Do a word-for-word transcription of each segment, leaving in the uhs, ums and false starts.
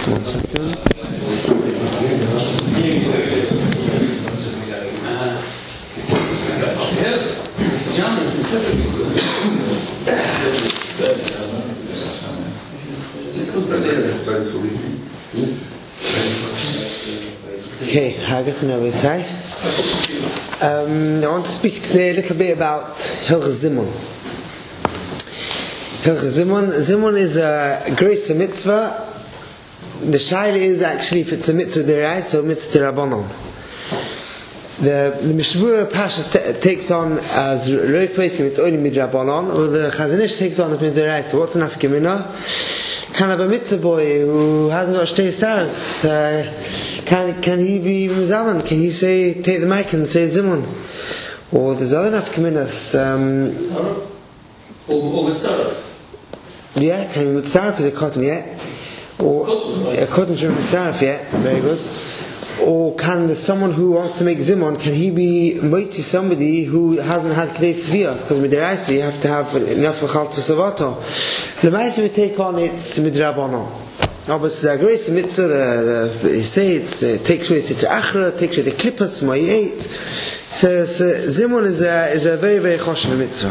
One second. Okay, I got to know what I say. Um, I want to speak today a little bit about Hilchos Zimun. Hilchos Zimun. Zimun is a grace mitzvah. The shaila is actually if it's a mitzvah d'oraisa or mitzvah d'rabbanan. The the Mishmur Pashas t- takes on as Roif Pesachim it's only midrabanan, or the Chazon Ish takes on as midrabanan. What's an afkamina? Kind of a mitzvah boy who hasn't got shtei stars. Uh, can can he be mizaman? Can he say take the mic and say zimun? Or there's other afkaminas. Um, or mitzvah. Yeah, can he mitzvah because a cotton yeah, or a cotton from mitzvah yeah, very good. Or can there's someone who wants to make zimun? Can he be mighty somebody who hasn't had kedei svia? Because midraisa you have to have enough for chalt v'savato. The mitzvah we take on it's midrabanan. Oh, but it's a grace mitzvah. The, the, they say it's, it takes away the achra, takes away the klippas, my eight. So, so zimun is a is a very very choshev mitzvah.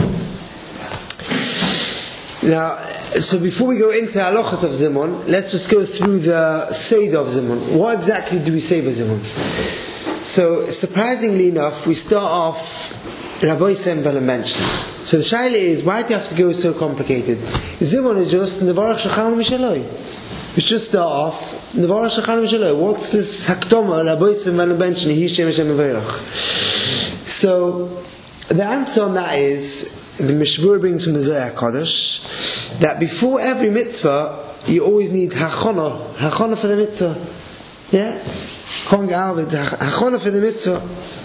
Now, so before we go into the halachas of zimun, let's just go through the seder of zimun. What exactly do we say by zimun? So, surprisingly enough, we start off Rabbi Yisrael Bala mentioned. So the shaila is, why do you have to go so complicated? Zimun is just nevarach shachal mishaloi. We should start off nevarach shachal mishaloi. What's this hakdama Rabbi Yisrael Bala mentioned? He shem shem mevarach. So the answer on that is, the Mishmur brings from the Zohar Kodesh that before every mitzvah you always need hachana, hachana for the mitzvah. Yeah, can't get out of it. Hachana for the mitzvah.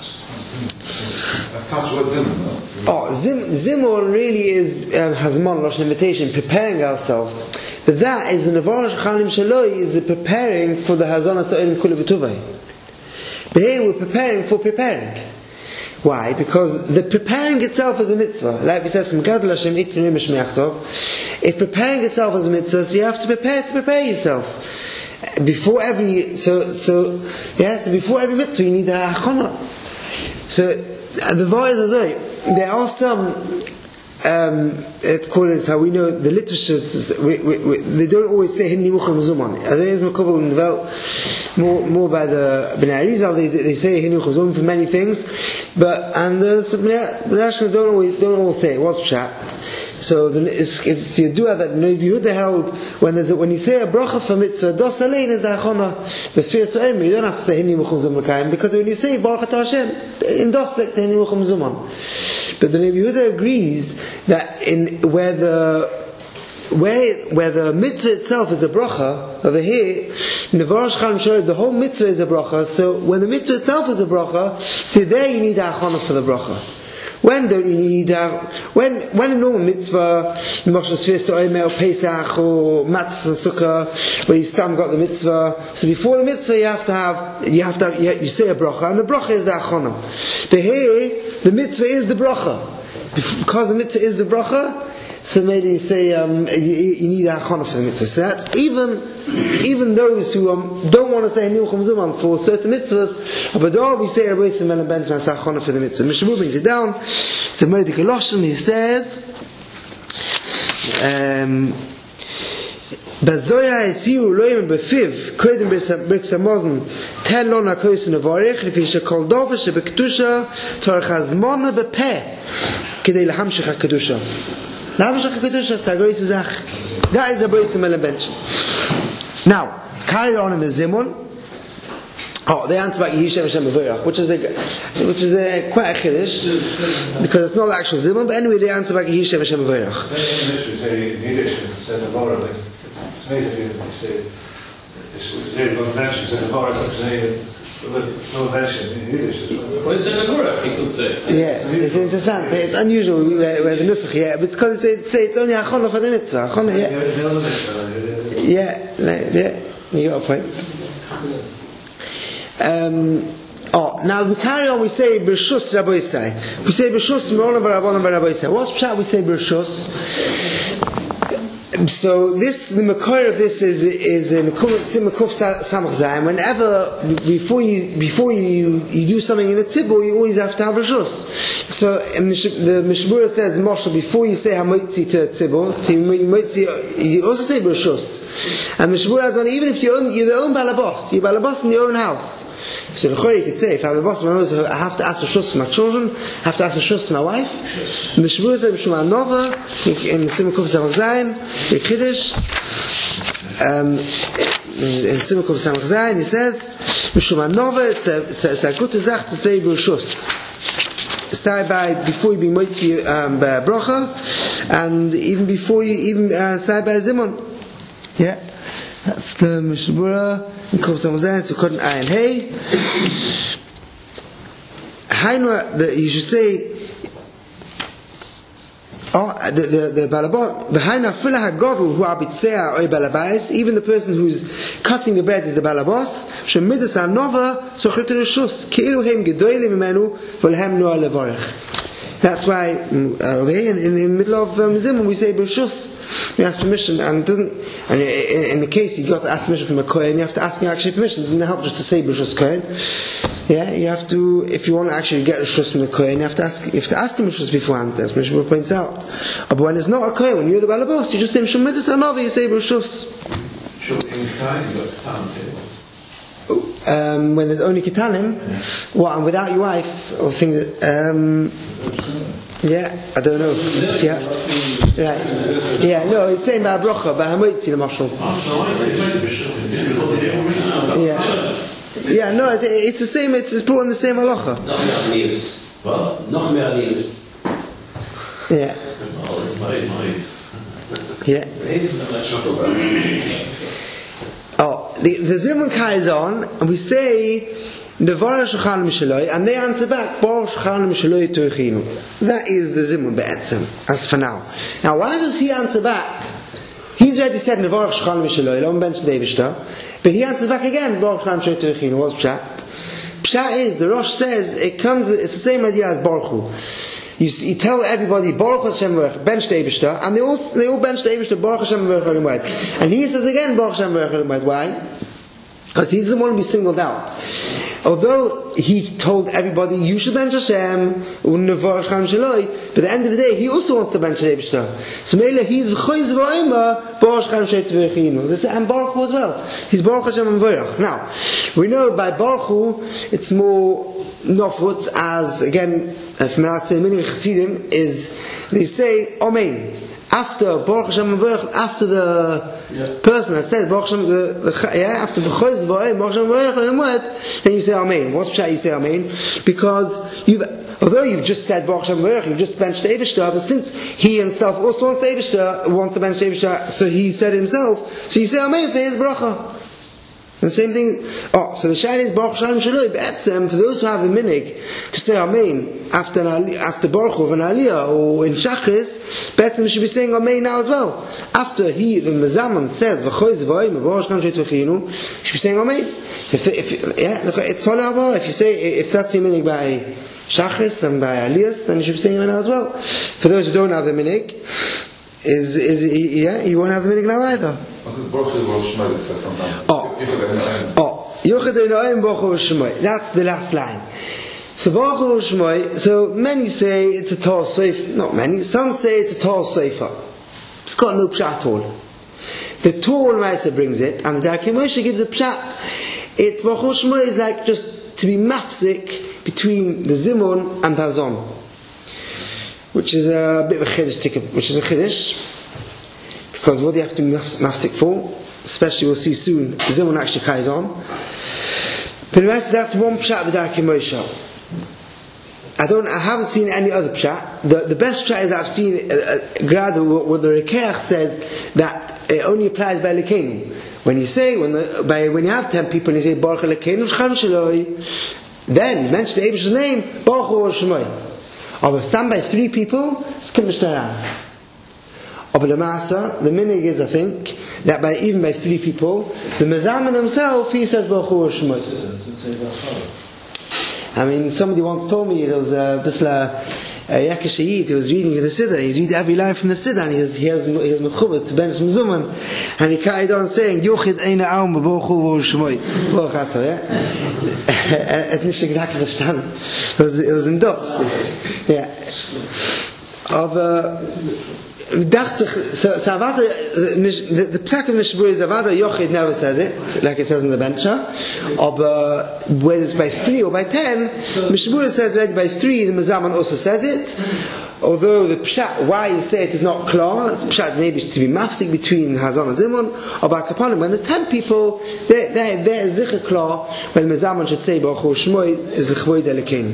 That's what zimun. Oh, zim, zimun really is um, hazman, lashon invitation, preparing ourselves. But that is the nevarach chalim shaloi is the preparing for the hazana sa'irim kula b'tuvay. But here we're preparing for preparing. Why? Because the preparing itself is a mitzvah. Like we said from Gadol Hashem Itrim Mishmeachtov, if preparing itself is a mitzvah, so you have to prepare to prepare yourself. Before every so so yeah, so before every mitzvah you need a hachana. So the voice is there are some um, it's called is how we know the literatures we, we, we, they don't always say Hinni Mukhal Muzuman. As there is Mekubal in the Welt more more by the Bnei Arizal they, they say Hinni Mukhal Muzuman for many things, but and the Bnei Ashkenaz don't always don't all say it. What's pshat? So the, it's, it's you do have that Rabbi Yehuda held when there's a, when you say a bracha for mitzvah dos alein is the achana. But Sfir So'im you don't have to say Hinni Mukhal Muzuman because when you say Baruch Atah Hashem in dos like the Hinni Mukhal Muzuman. But the Rabbi Yehuda agrees that in where the where where the mitzvah itself is a bracha over here, nevarach chalim shaloi, the whole mitzvah is a bracha. So when the mitzvah itself is a bracha, so there you need a achana for the bracha. When don't you need uh, when when a normal mitzvah, Moshe Sfir So'im or Pesach or Matzah and Sukkah, where you stam got the mitzvah. So before the mitzvah you have to have you have to have, you, you say a bracha, and the bracha is the achana. But here the mitzvah is the bracha. Because the mitzvah is the bracha, so maybe you say um, you, you need a hachana for the mitzvah. So that's even even those who um, don't want to say Niuchum Zuman for certain mitzvahs, but don't we say Rabbi Yisrael Ben Ben as hachana for the mitzvah. Mishmur brings it down. It's a medical lotion. He says, um, Bazoya is he who loyim befiv kodim bricks amazon ten lona koisen avarich lefi shekol dova shebektusha tzarich hazmona bepeh kedei lahamshich hakadusha lahamshich hakadusha sagoyis zach. That is a brace of bench. Now carry on in the zimun. Oh, they answer about Yishem Hashem Mevorach, which is a which is a quite a chiddush because it's not the actual zimun. But anyway, they answer about Yishem Hashem Mevorach. It's amazing you say it's very good mentions in the Torah, no mention in Yiddish as well. What is in the Torah? He could say. Yeah, it's interesting. It's unusual where, where the nusach, yeah, but it's because it's, say it's only achana for the mitzvah. Achana, yeah. Yeah, yeah, you got a point. Um, oh, now we carry on. We say Bershus Rabbi Yisai. We say Bershus Merona Barabona Barabbi Yisai. What's pshat? We say Bershus. So this, the makor of this is is in Simakuf Samach Zayin. Whenever before you before you, you do something in the tzibur, you always have to have reshus. So in the, the Mishmura says, Moshe, before you say hamotzi to a tzibur, to motzi, you also say reshus. And Mishmura adds on, even if you own, you're the own balabos, you're balabos in your own house. So the Chori could say, if I'm a boss, I have to ask a shush for my children, I have to ask a shush for my wife. The Mishmura says, Mishmura Nova, in Simakuf Samach Zayin, in Kiddush, um, in Simakuf Samach Zayin, he says, Mishmura Nova, it's a, it's a, it's a good zach to say B'Rishus. Say by before you be Moitzi um, Bracha, and even before you even uh, say by Zimon. Yeah, that's the Mishmura. In Kuf Samach Zayin, so couldn't ayin hey. Hainu, you should say. Oh, the the the balabot behind fila hagodl who abitzea oy balabais, even the person who's cutting the bread is the balabos. Shemidas anova sochit reshus keilu hem gedolim imenu volhem no levarich. That's why uh, over here in, in the middle of um, Zimun we say b'reshus. We ask permission, and it doesn't. And in, in the case you got to ask permission from a kohen, you have to ask him actually permission. It doesn't help just to say b'reshus kohen. Yeah, you have to, if you want to actually get a shush from the kohen, you have to ask, you have to ask him a shush beforehand, as Mishmur points out. But when it's not a kohen, when you're the balabos, you just say Shemidas Anovi, you say b'reshus. Sure, in time you got time tables. Um, when there's only ketanim, yeah. What, and without your wife, or things that, um, yeah, I don't know. Yeah, right. Yeah, no, it's saying by bracha, by hamoitzi the mashal. Yeah. Yeah, no, it, it's the same, it's, it's put on the same halacha. Noch mehr Liebes. Was? Noch mehr Liebes. Yeah. Yeah. Oh, the, the Zimun Kai is on, and we say, Nevara Shechan Mishaloi, and they answer back, Bar Shechan Mishaloi Toichinu. That is the Zimun Be'etzem, as for now. Now, why does he answer back? He's already said Nevara Shechan Mishaloi, Lom Ben Shdevishta. But he answers back again, Baruch Shem Shei Toichinu. What's Pshat? Pshat is, the Rosh says, it comes, it's the same idea as Baruch Hu. You, you tell everybody, Baruch Hashem Ben Shtei B'Shta, and they all, they all Ben Shtei B'Shta, Baruch Hashem V'Echad. And he says again, Baruch Hashem V'Echad. Why? Because he doesn't want to be singled out. Although he told everybody, you should bench Hashem, but at the end of the day, he also wants to bench Hashem. So Mele, he's v'choiz v'oima, Baruch Hashem Sheit v'echinu. This and Baruch Hu as well. He's Baruch Hashem and V'orach. Now, we know by Baruch Hu, it's more nofutz, as again, from our Minig Chassidim, is they say Amen. After Baruch Hashem and V'orach, after the yeah. person that said Baruch Hashem, the, the, yeah, after v'choiz v'oima, Baruch Hashem v'orach, then you say Amen. What's Pshat you say Amen? Because you've, although you've just said Baruch Hashem v'orach, you've just benched Eivishter, but since he himself also wants the Eivishter, wants to bench Eivishter, so he said himself, so you say Amen for his bracha. And the same thing, oh, so the Shai is Baruch Shalom Shaloi, Be'etzem, for those who have the minig to say Amen after, after Baruch Hu, an Aliyah, or in Shachris, Be'etzem should be saying Amen now as well. After he, the Mezaman, says, V'choiz v'oim, Baruch Shalom Shaloi Tuchinu, should be saying Amen. If, if, yeah, look, it's Toleh Abba, if you say, if that's your minig by Shachris and by Aliyahs, then you should be saying Amen now as well. For those who don't have the minig, is, is, yeah, you won't have the minig now either. Oh, oh, that's the last line. So Baruch Hu Shmoi, so many say it's a tall sefer, not many, some say it's a tall sefer. It's got no pshat at all. The tall Maisa brings it, and the Darkei Moshe gives a pshat. It's Baruch Hu Shmoi is like just to be mafsik between the Zimun and the Hazon, which is a bit of a chiddush, which is a chiddush, because what do you have to be mafsik for? Especially we'll see soon, the Zimun actually carries on. But the rest, that's one pshat the Darkei Moshe. I don't, I haven't seen any other pshat. The, the best pshat is I've seen, uh, uh, Grad, what the Rekeach says, that it only applies by Lekeinu. When you say, when the, by, when you have ten people and you say, Baruch Lekeinu Shchan Shaloi, then you mention the Eibish's name, Baruch Hu Shmoi. Or if stand by three people, it's Kiddush Torah. But the Masa, the minig is, I think, that by even by three people, the Mezaman himself, he says Baruch Hu Shmoi. I mean, somebody once told me there was a Bisla, Yaakov Shayid, he was reading the Siddur, he read every line from the Siddur, and he has, he has, he has Mechubet to bench Mezuman, and he carried on saying, Yochid Eina Aum, Baruch Hu, Baruch Shemoi, Baruch Ato, yeah? Het niet exact verstaan. It was, it was in dots. Yeah. Aber, ich dachte, so, so Avada, the, the Psak of Mishabur is Avada Yochid never says it, like it says in the Bencha. But whether it's by three or by ten, Mishabur says that by three, the Mazaman also says it. Although the Pshat, why you say it is not klar, the Pshat maybe to be mafsik between Hazon and Zimun, or by Kapanim. When there's ten people, there, there, there is Zichar klar, when the Mazaman should say, Baruch Hu Shmoi, is L'chvoid Elekein.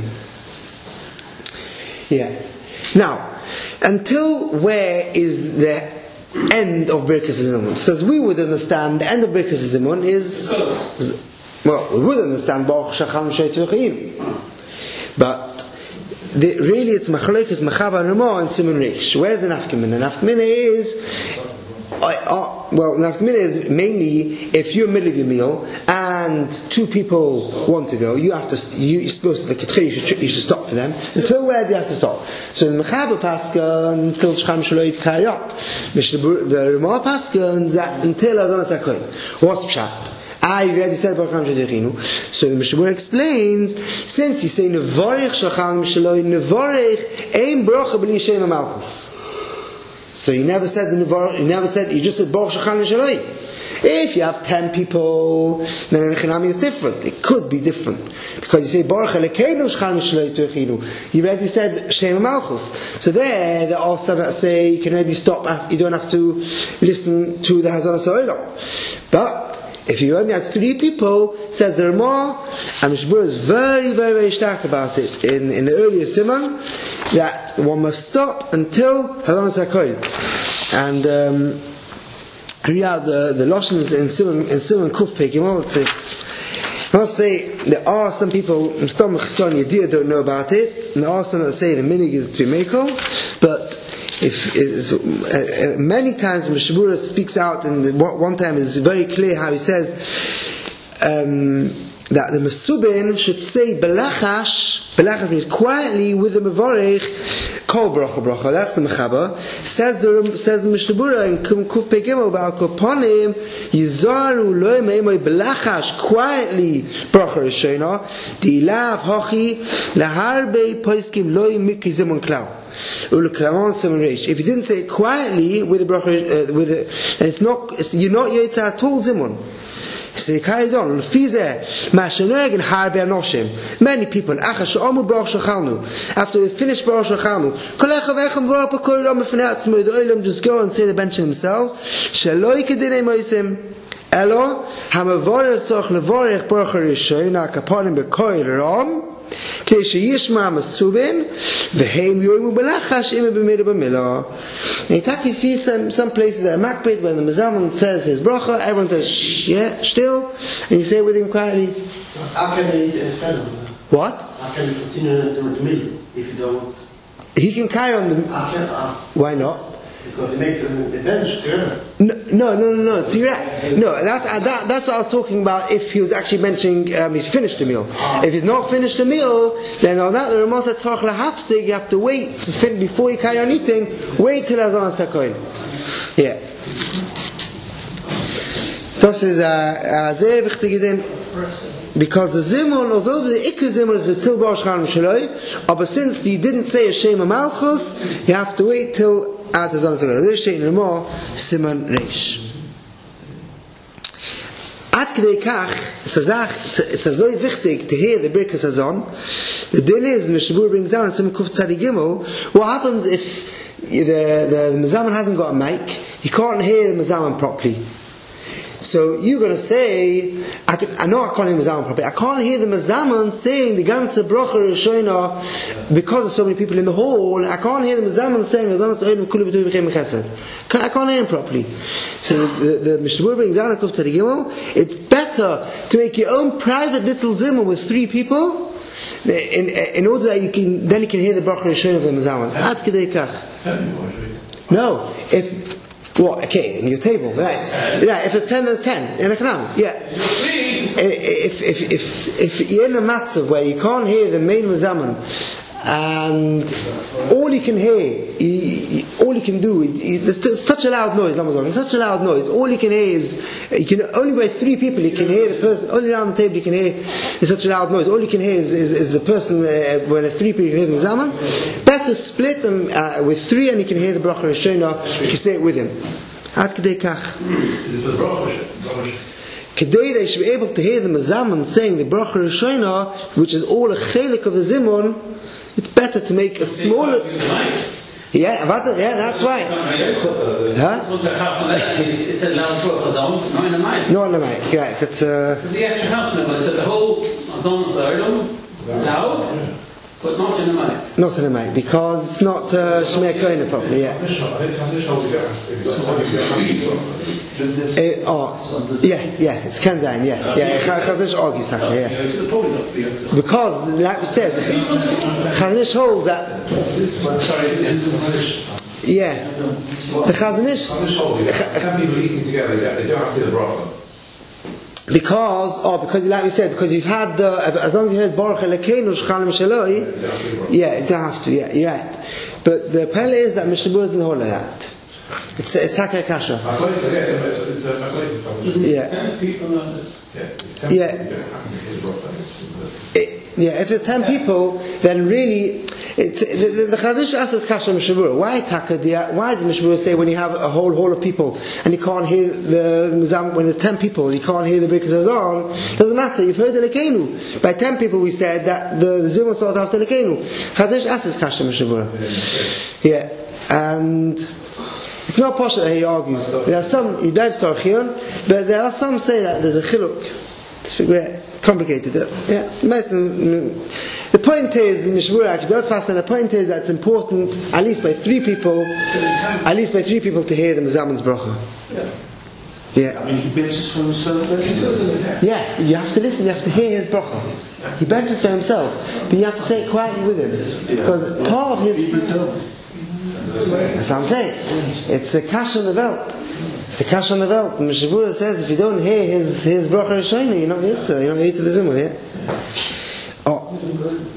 Yeah. Now, until where is the end of Birkas Zimun? So as we would understand, the end of Birkas Zimun is, well, we would understand Baruch Shacham Sheitu Chayim. But the, really it's Machalekes Machava Ramah and Simun Reish. Where's the Nafkamina? The Nafkamina is, uh, uh, well, Nafkamina is mainly if you're middle of your meal and two people want to go, you have to, you, you're supposed to, like you should, you should stop for them. Until where do you have to stop? So in Machava Pascha until Shcham Shaloit Kayat. The Ramah Pascha until Adonis HaKohen. What's Pshat? I already said Baruch Hashem Shadechinu. So the Mishabur explains, since you say Nevarich Shacham Shaloi, Nevarich Ein Bracha B'li Shem HaMalchus. So you never said the Nevarich, you never said, you just said Baruch Shacham Shaloi. If you have ten people, then the Nechanami is different. It could be different. Because you say Baruch Elekeinu Shacham Shaloi Tuachinu. You already said Shem HaMalchus. So there, there are also that say you can already stop, you don't have to listen to the Hazan Sa'olah. But if you only have three people, says the Ramah, and Mishabur is very, very, very stark about it in, in the earlier Siman, that one must stop until Hazanas HaKohen. And um, yeah, the the Loshans in Siman in Siman Kuf Pegimol, it's, it's I must say there are some people in Stomach Chasson Yediyah don't know about it, and there are some that say the minig is to be mekel, but if is, uh, uh, many times when Mishabura speaks out, and the, one time is very clear how he says um, that the Mesubin should say Belachash, Belachash means quietly with the Mevorech, Kol Bracha Bracha, that's the Mechaba. Says the says the Mishabura in Kuf Pegimel Ba'al Koponim, Yizaru Loi Meimoi Belachash, quietly Bracha Rishona, Dilav Hochi, Laharbe Poiskim Loi Mikri Zimun Klau. If you didn't say it quietly with the bracha, uh, with the, and it's not, it's, you're not yet at all zimun. So he carries on. Many people, after they finish Baruch Shachanu, just go and say the bench themselves. Elo, hamavorech tzorch levorech Baruch Rishona kapanim bekoil ram. And he sees some, some places that are makbid when the Mazaman says his bracha, everyone says shh, yeah, still, and you say with him quietly. How can he defend him? What? How can he continue in the middle if you don't? He can carry on the. How can, uh, why not? Because he makes the bench together. No, no, no, no. no. So you're right. No, that's uh, that, that's what I was talking about. If he was actually mentioning um, he's finished the meal. Ah. If he's not finished the meal, then on that the Ramah said tzarich lahafsig. You have to wait to fin- before you carry on eating. Wait till Hazanas HaKohen. Yeah. Das ist a sehr wichtige Ding. Because the Zimun, although the Ikar Zimun is the Til Baruch Shacham Shaloi, but since you didn't say a Shem HaMalchus, you have to wait till at the Hazanas HaKohen. This is in Ramah, Siman Reish. Ad Kedei Kach, it's a very wichtig to hear the Birkas Hazon. The deal is, when the Shabur brings down in Siman Kuf Tzadi Gimel, what happens if the, the, the Mazaman hasn't got a mic, you can't hear the Mazaman properly. So you're going to say, I, can, I know I can't hear the Mazaman properly. I can't hear the Mazaman saying the ganze Bracha Rishona because there's so many people in the hall. I can't hear the Mazaman saying I can't hear him properly. So the, the Mishnah brings down the Kuf Tzadi Gimel. It's better to make your own private little zimmer with three people, in, in order that you can then you can hear the Bracha Rishona of the Mazaman. Ad Kedei Kach. No, if. What? Okay, in your table, right? Yeah, if it's ten, then it's ten. In a canal, yeah. If if if if if you're in a matzav where you can't hear the main mazaman, and all you can hear, you, you, all you can do is, you, there's t- such a loud noise, Ramazan, such a loud noise, all you can hear is, you can, only by three people you can hear the person, only around the table you can hear, there's such a loud noise, all you can hear is, is, is the person, uh, when there's three people you can hear the Zaman. Better split them uh, with three and you can hear the Bracha Rishona, you can say it with him. Ad Kedei Kach. Kedei they should be able to hear the Mazaman saying the Bracha Rishona, which is all a chelik of the Zimun. It's better to make a smaller. Yeah, what, yeah, that's why. Huh? It said loud for Chazon, not in the mic. No, in the mic, yeah. It's uh. The extra house number, it said the whole Chazon Sodom, loud, but not in the mic. Not in the mic, because it's not uh, Shemir Kohen properly, yeah. Uh, oh, yeah, yeah, it's Kanzain, yeah, yeah. Chazanish argues that, yeah. Because, like we said, Chazanish holds that. Yeah, the Chazanish. Can people eating together? They don't have to do the bracha. Because, oh, because like we said, because you've had the, as long as you heard Baruch Elokeinu Shchalim Shaloi, yeah, you don't have to, yeah, you're right. But the pele is that Mishabur doesn't hold like that. It's it's Taka Kasha. Yeah. Yeah. It, yeah, if it's ten people, then really, it's, the, the Chazish asks Kasha Mishabur. Why Taka? Why does Mishabur say when you have a whole hall of people and you can't hear the Mizam, when there's ten people, you can't hear the Birkas Hazan? Doesn't matter. You've heard the Lekenu. By ten people, we said that the, the Zimun starts after Lekenu. Chazish asks Kasha Mishabur. Yeah, and. It's not possible that he argues. There are some, he died Sarchion, but there are some say that there's a chiluk. It's complicated. Yeah. The point is, Mishmur actually does pass, and the point is that it's important, at least by three people, at least by three people to hear the Mazaman's bracha. Yeah. I mean, he benches for himself. Yeah, you have to listen, you have to hear his bracha. He benches for himself, but you have to say it quietly with him. Because part of his... That's what I'm saying. It's a kash on the belt. It's a kash on the belt. And Mishabura says if you don't hear his his bracha Rishona, you're not Yitzah. You're not Yitzah the Zimun, yeah? Oh.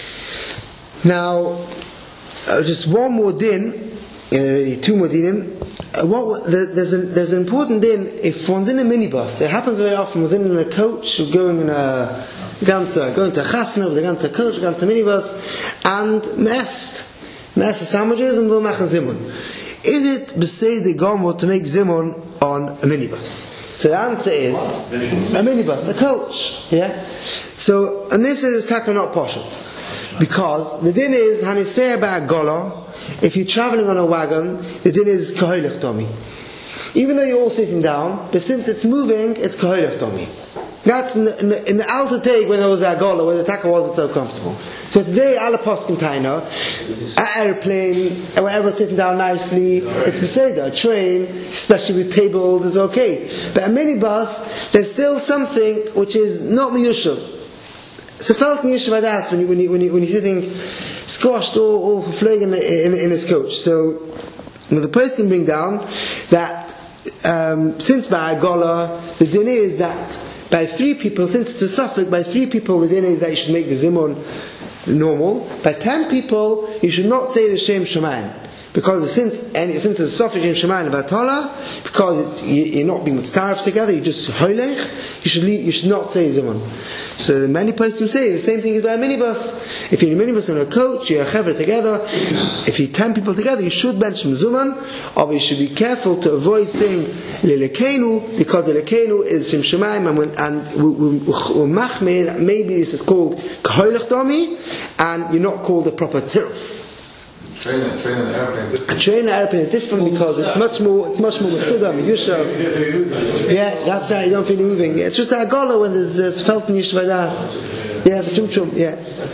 Now, uh, just one more din, uh, two more dinim. Uh, what, there's, an, there's an important din if one's in a minibus. It happens very often. One's in a coach, or going in a ganze, going to a chasna with a ganze coach, a ganze minibus, and messed. Master sandwiches and we'll make a zimun. Is it beseder gomor to make zimun on a minibus? So the answer is a minibus, a coach. Yeah. So and this is taka not partial, because the din is haniseh about gola. If you're traveling on a wagon, the din is kaholech domi. Even though you're all sitting down, but since it's moving, it's kaholech domi. That's in the, in the, in the alter take when there was a gola, where the taka wasn't so comfortable. So today, ala poskin taina, an airplane, wherever sitting down nicely, it's beseda. A train, especially with tables, is okay. But a minibus, there's still something which is not miyushav. So felt miyushav adas when you when you when you when you're sitting squashed or or flying in, in in his coach. So well, the person can bring down that um, since by a gola, the din is that. By three people, since it's a suffix, by three people the din is that you should make the zimun normal. By ten people, you should not say the Shem Shemayim. Because since and since it's a suffix in Shemayim Batala, because it's, you, you're not being mitzaref together, you just hoilech, you should you should not say zimun. So many places say the same thing as by a minibus. If you're in a minibus and a coach, you're a chaver together. If you're ten people together, you should mention zuman, or you should be careful to avoid saying lelekenu, because lelekenu is Shem Shemayim, and when, and maybe this is called kaholech domi, and you're not called a proper tiruf. Train, train on the airplane. A train on the airplane is different because it's much more, it's much more Masuda, Yushav. Yeah, that's right, you don't feel it moving. It's just a gola when there's, there's felt in Yushav Das. Yeah, the chum chum, yeah.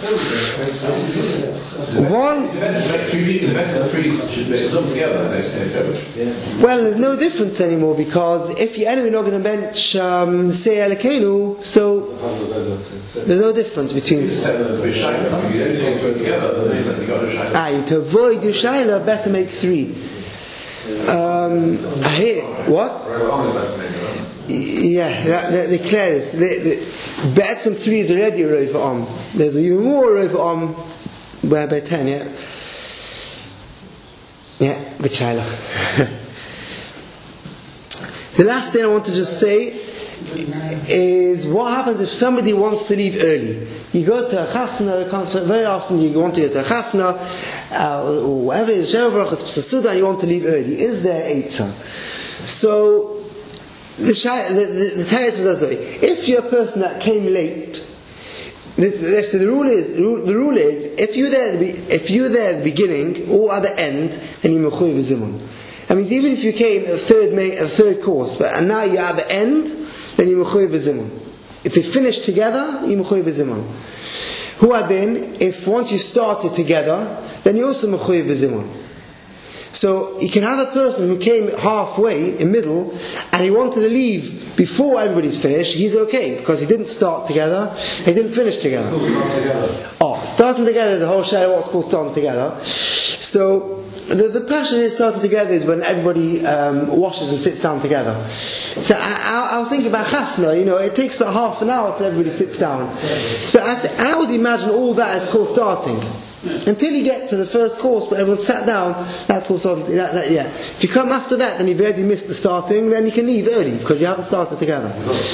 One. Well, there's no difference anymore because if you're anyway not going to bench, um, say Elokeinu, so there's no difference between. Ah, to avoid Yushaila, better make three. Um, I hear what? Yeah, that, that, they clear this. The, the, Bats and three is already a Rova Om. There's even more Rova Om By, by ten, yeah. Yeah, good shaila. The last thing I want to just say is what happens if somebody wants to leave early. You go to a chasna, very often you want to go to a chasna, uh, or whatever it is, and you want to leave early. Is there eitzah? So, the the teretz is as if you're a person that came late, the, the, so the rule is the rule is if you're there at the, if you're there at the beginning or at the end, then you're mechuyev zimun. That means even if you came at the third main, at the third course, but and now you're at the end, then you're mechuyev zimun. If they finish together, you're mechuyev zimun. Who are then? If once you started together, then you're also mechuyev zimun. So you can have a person who came halfway, in middle, and he wanted to leave before everybody's finished. He's okay because he didn't start together, he didn't finish together. Oh, starting together is a whole share of what's called starting together. So the the passion is starting together is when everybody um, washes and sits down together. So I, I, I was thinking about chasna. You know, it takes about half an hour till everybody sits down. So I, th- I would imagine all that is called starting. Until you get to the first course where everyone sat down, that's also that, that, yeah. If you come after that, then you've already missed the starting. Then you can leave early because you haven't started together.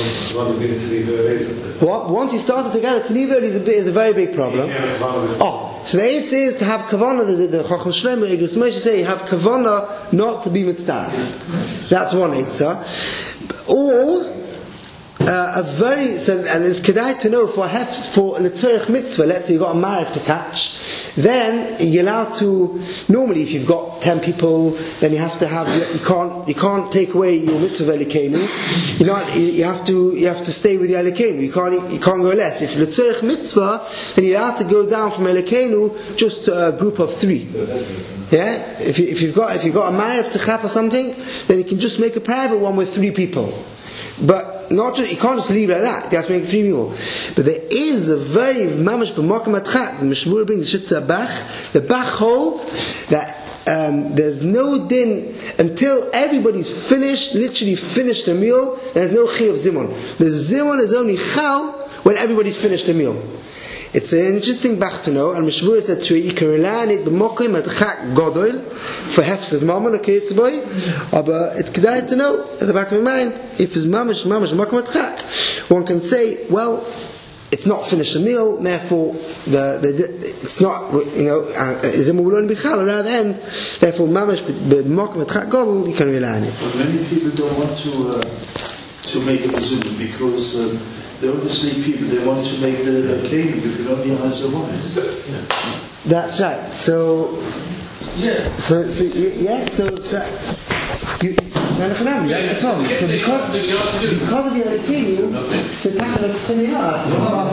What? Once you started together, to leave early is a, bit, is a very big problem. Oh, so the eighth is to have kavanah. The, the Chacham Shlomo Igros Moshe say you have kavanah not to be mitzvah. That's one eitzah. Or Uh, a very so, and it's kedai to know for hefs for letzorich mitzvah. Let's say you've got a marif to catch, then you're allowed to. Normally, if you've got ten people, then you have to have you can't you can't take away your mitzvah elikenu. You know you have to you have to stay with the elikenu. You can't you can't go less. If you're letzorich mitzvah, then you're allowed to go down from elikenu just to a group of three. Yeah, if you, if you've got if you've got a marif to chap or something, then you can just make a private one with three people. But not just, you can't just leave like that. You have to make three people. But there is a very mamash b'makom atchak. The Mishmur brings the Shitza Bach. The Bach holds that um, there's no din until everybody's finished, literally finished the meal. There's no chi of zimun. The zimun is only chal when everybody's finished the meal. It's an interesting bach to know, and Mishmur said to you, "Ikarelanit b'mokim atchak godol for hefsed mammon akitzboy." But it's kedai to know at the back of my mind if it's mamash mamash mokim atchak, one can say, well, it's not finished a meal, therefore the, the it's not you know is a mulon bichal around the end, therefore mamash b'mokim atchak godol you can rely on it. But many people don't want to uh, to make a mezuzah because. Um, There are obviously people, they want to make the, the cake, you can only have the ones. That's right. So, Yeah. so, so yeah, so it's that. You, that's the problem. So because, because of your opinion, so it's not going to finish up.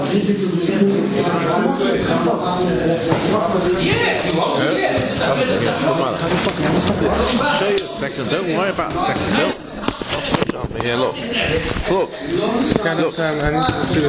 Second, don't worry about the second. Don't. Yeah, look. Look. Look.